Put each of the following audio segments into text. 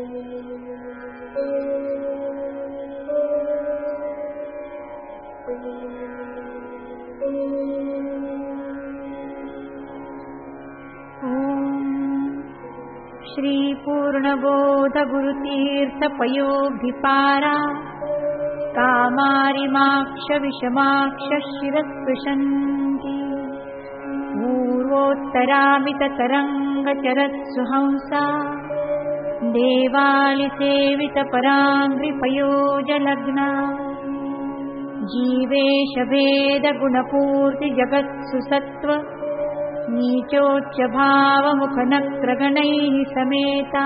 श्री पूर्णबोध गुरुतीर्थपयोभिपारा कामारिमाक्ष विषमाक्ष शिरस्पृशन्ति पूर्वोत्तरामिततरङ्गचरत्सुहंसा देवालिसेवितपराङ्घ्रिपयोजलग्ना जीवेशभेदगुणपूर्तिजगत्सु सत्त्व नीचोच्चभावमुखनक्रगणैः समेता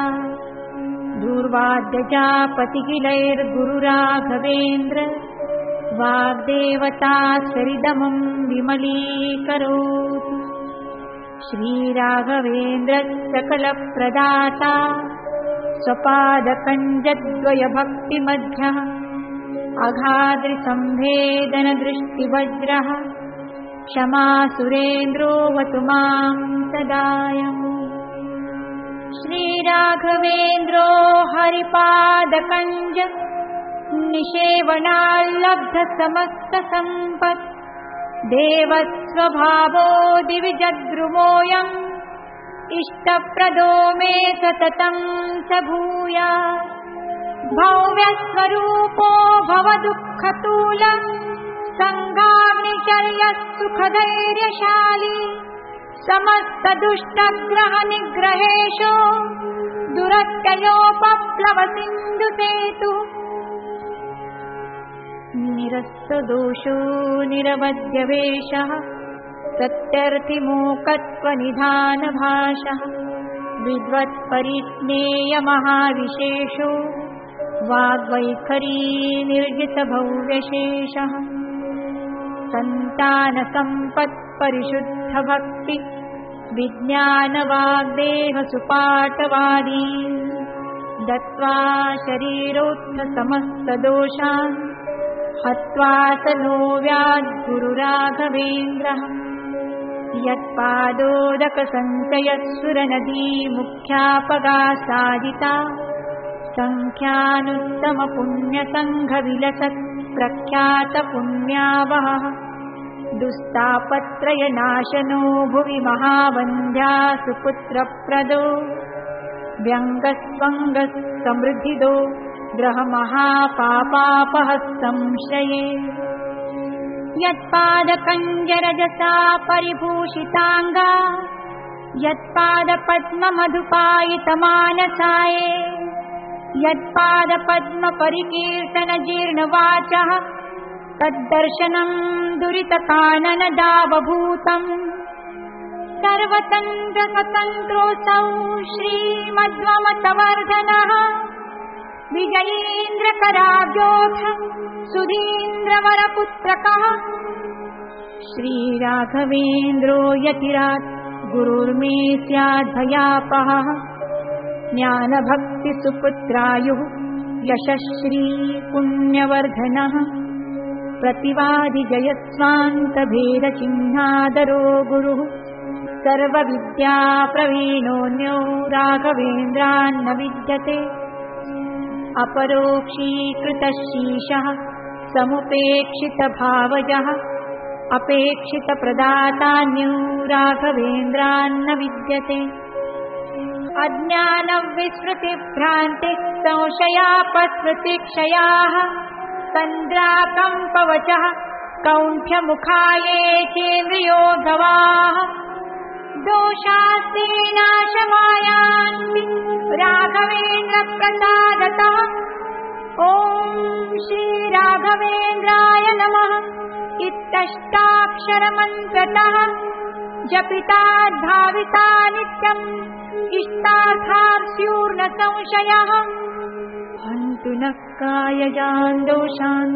दूर्वाद्यजापतिकिलैर्गुरुराघवेन्द्र वाग्देवता सरिदमं विमलीकरोतु। श्रीराघवेन्द्र सकलप्रदाता स्वपादकञ्जद्वयभक्तिमध्यः अघाद्रिसंवेदनदृष्टिवज्रः क्षमासुरेन्द्रोऽवतु मां सदायम्। श्रीराघवेन्द्रो हरिपादकञ्ज निषेवणाल्लब्धसमस्तसम्पत् देवस्वभावो दिविजद्रुमोऽयम् इष्टप्रदो मे सततं स भूयात्। भव्यस्वरूपो भवदुःखतूलम् सङ्गाग्निचर्यसुखधैर्यशाली समस्तदुष्टग्रहनिग्रहेशो दुरत्ययोपप्लवसिन्धुसेतु निरस्तदोषो निरवध्यवेशः प्रत्यर्थिमोकत्वनिधानभाषः विद्वत्परिज्ञेयमहाविशेषो वाग्वैखरी निर्जितभव्यशेषः सन्तानसम्पत्परिशुद्धभक्ति विज्ञानवाग्देहसुपाठवादी दत्त्वा शरीरोत्थसमस्तदोषान् हत्वा स नो व्याद्गुरुराघवेन्द्रः। यत्पादोदकसञ्चयस्सुरनदी मुख्यापगासादिता सङ्ख्यानुत्तमपुण्यसङ्घविलसत् प्रख्यातपुण्यावहः दुस्तापत्रयनाशनो भुवि महावन्द्या सुपुत्रप्रदो व्यङ्गस्वङ्गसमृद्धिदो ग्रहमहापापापः संश्रये। यत्पादकञ्जरजसा परिभूषिताङ्गा यत्पादपद्ममधुपायितमानसाये यत्पादपद्मपरिकीर्तनजीर्णवाचः तद्दर्शनं दुरितकाननदावभूतम्। सर्वतन्त्रस्वतन्त्रोऽसौ श्रीमद्वमतवर्धनः विजयीन्द्रकराब्जोऽथ सुधीन्द्रवरपुत्रकः श्रीराघवेन्द्रो यतिरात् गुरुर्मे स्याद्भयापहः ज्ञानभक्तिसुपुत्रायुः यशश्री पुण्यवर्धनः प्रतिवादिजयस्वान्तभेदचिह्नादरो गुरुः सर्वविद्याप्रवीणोऽन्यो राघवेन्द्रान्न विद्यते अपरोक्षीकृतशीशः समुपेक्षितभावजः अपेक्षितप्रदातान्यो राघवेन्द्रान्न विद्यते। अज्ञानविस्मृतिभ्रान्तिः संशयापस्मृतिक्षयाः तन्द्राकम्पवचः कौण्ठ्यमुखाये चेन्द्रियो गवाः दोषास्तीनाशमायान्ति राघवेन्द्रप्रसादतः। ॐ श्रीराघवेन्द्राय नमः इत्यष्टाक्षरमन्त्रतः जपिता धाविता नित्यम् इष्टार्थास्युर्न संशयः। हन्तु नः कायजान् दोषान्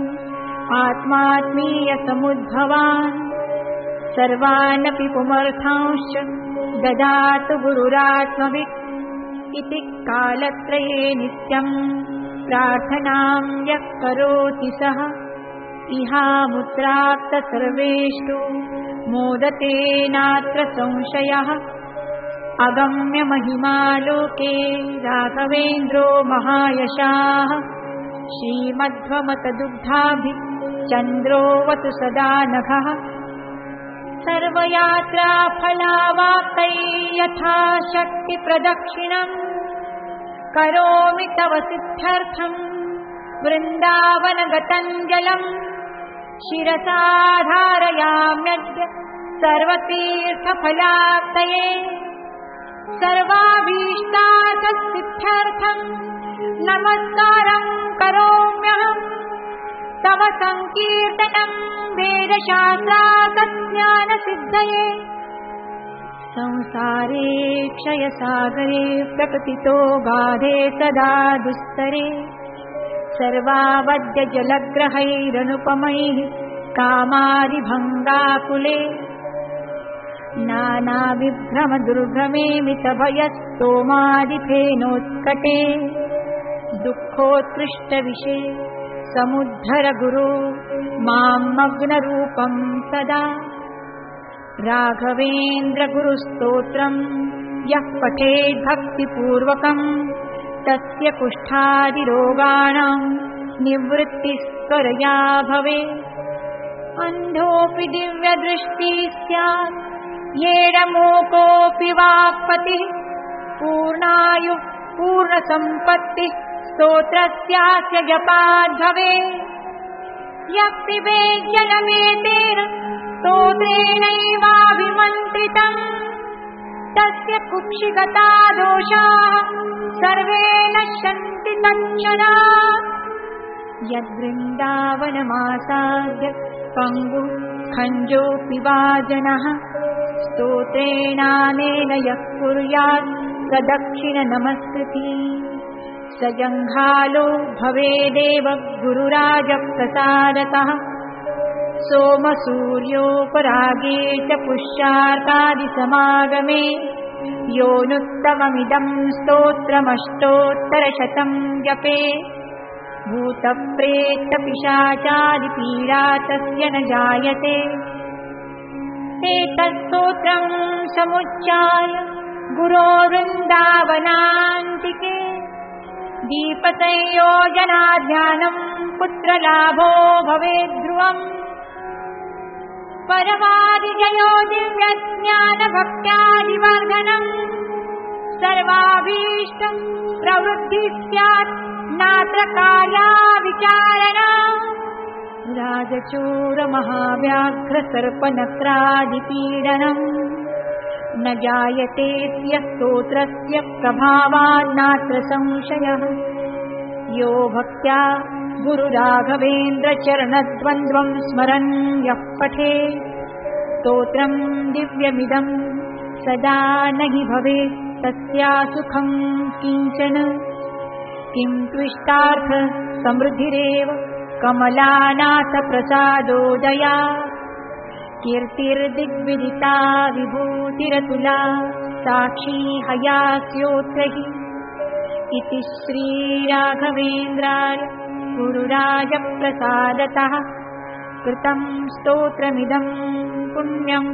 आत्मात्मीयसमुद्भवान् सर्वानपि पुमर्थांश्च ददातु गुरुरात्मवित् इति कालत्रये नित्यम् प्रार्थनां यः करोति सः इहामुत्राप्त सर्वेषु मोदते नात्र संशयः। अगम्य महिमा लोके राघवेन्द्रो महायशाः श्रीमध्वमतदुग्धाभि चन्द्रोऽवतु सदा नघः सर्वयात्रा फलावाप्तै यथा शक्ति प्रदक्षिणम् करोमि तव सिद्ध्यर्थम् वृन्दावनगतं जलम् शिरसा धारयाम्यद्य सर्वतीर्थफलाप्तये सर्वाभीष्टार्थसिद्ध्यर्थम् नमस्कारं करोम्यहम् तव संकीर्तनं वेदशास्त्रार्थज्ञानसिद्धये संसारे क्षयसागरे प्रकटितो गाधे सदा दुस्तरे सर्वावद्य जलग्रहैरनुपमैः कामादिभङ्गाकुले नानाविभ्रमदुर्भ्रमे मितभयस्तोमादिफेनोत्कटे दुःखोत्कृष्टविषे समुद्धर गुरो मां मग्नरूपं सदा राघवेन्द्र गुरुस्तोत्रम् यः पठेद्भक्तिपूर्वकम् तस्य कुष्ठादिरोगाणां निवृत्तिस्त्वरया भवेत् अन्धोऽपि दिव्यदृष्टिः स्यात् येन मूकोऽपि वाक्पतिः पूर्णायुः पूर्णसम्पत्तिः स्तोत्रस्यास्य जपाद् भवेत् यः पिबेत् जलमेतेन स्तोत्रेणैवाभिमन्त्रितम् तस्य कुक्षिगता दोषाः सर्वे नश्यन्ति तत्क्षणात् यद्वृन्दावनमासाद्य पङ्गुः खञ्जोऽपि वा जनः स्तोत्रेणानेन यः कुर्यात् प्रदक्षिणनमस्कृतिः स जङ्घालो भवेदेव गुरुराजप्रसादतः सोमसूर्योपरागे च पुष्यार्कादिसमागमे योऽनुत्तममिदं स्तोत्रमष्टोत्तरशतं जपे भूतप्रेतपिशाचादिपीडा तस्य न जायते एतत्स्तोत्रं समुच्चाय गुरोर्वृन्दावनान्तिके दीपसंयोजनाध्यानं पुत्रलाभो भवेत् ध्रुवम् परमादिजयो दिव्यज्ञानभक्त्यादिवर्धनम् सर्वाभीष्टं प्रवृद्धिः स्यात् नात्र कार्याविचारणा राजचोरमहाव्याघ्रसर्पनक्रादिपीडनम् न जायते स्तोत्रस्य प्रभावान्नात्र संशयः यो भक्त्या गुरुराघवेन्द्रचरणद्वन्द्वं स्मरन् यः पठेत् स्तोत्रं दिव्यमिदं सदा न हि भवेत् तस्यासुखं किञ्चन किं त्विष्टार्थ समृद्धिरेव कमलानाथप्रसादोदया कीर्तिर्दिग्विदिता विभूतिरतुला साक्षी हयास्योऽत्र हि इति श्रीराघवेन्द्राय गुरुराजप्रसादतः कृतं स्तोत्रमिदं पुण्यं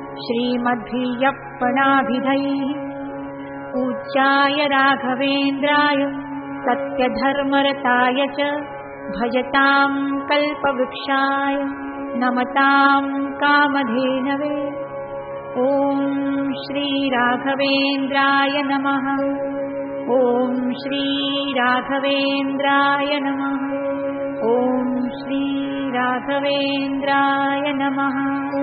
श्रीमद्भियप्पणाभिधैः पूज्याय राघवेन्द्राय सत्यधर्मरताय च भजतां कल्पवृक्षाय नमतां कामधेनवे ॐ श्रीराघवेन्द्राय नमः ॐ श्रीराघवेन्द्राय नमः ॐ श्रीराघवेन्द्राय नमः।